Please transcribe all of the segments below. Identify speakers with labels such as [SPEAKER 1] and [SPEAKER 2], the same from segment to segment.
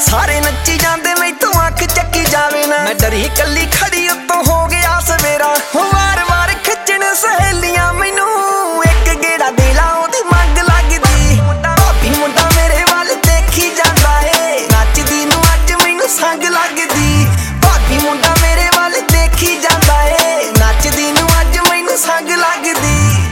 [SPEAKER 1] सारे नच्ची जांदे मैथों अख चक्की जावे ना। मैं डरी कली खड़ी उत्तों हो गया सवेरा। वार वार खिच्चण सहेलियां मैनू एक गेड़ा दे ला ओदी मंग लगदी। भाभी मुंडा मेरे वाल देखी जांदा है नचदी नू अज मैनू संग लगदी। भाभी मुंडा मेरे वाल देखी जांदा है नचदी नू अज मैनू संग लगदी।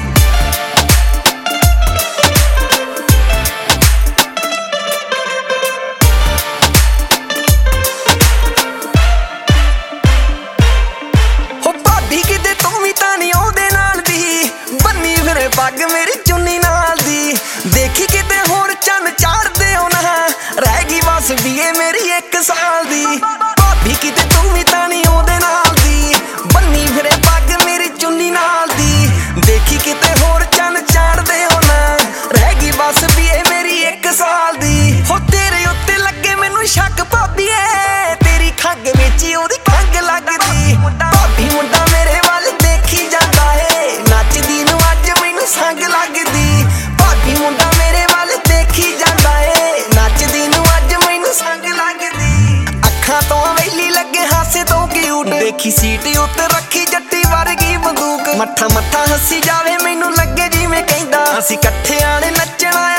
[SPEAKER 1] पग मेरी चुन्नी नाल दी देखी किते होर चन चाड़दे हो ना। रह गई बस बीए मेरी 1 साल दी। भाभी किते तू भी तां नहीं ओदे नाल दी बन्नी फिरे पग मेरी चुन्नी नाल दी। देखी किते होर चन चाड़दे हो ना। रह गई बस बीए मेरी 1 साल दी। हो तेरे उत्ते लगे मैनू शक भाभीए तेरी खंग विच ओदी खंग लगदी। भाभी मुंडा मेरे वाल देखी जांदा है नचदी नू संग लगदी। भाभी मुंडा मेरे वाल देखी जांदा है नचदी नू अज मैनू संग लगदी। अखां तो वेली लगे हासे तो क्यूट देखी सीट उत्ते रखी जट्टी वर्गी बंदूक। मट्ठा मट्ठा हसी जावे मैनू लगे जिवें कहंदा असीं इकट्ठे आने नचना।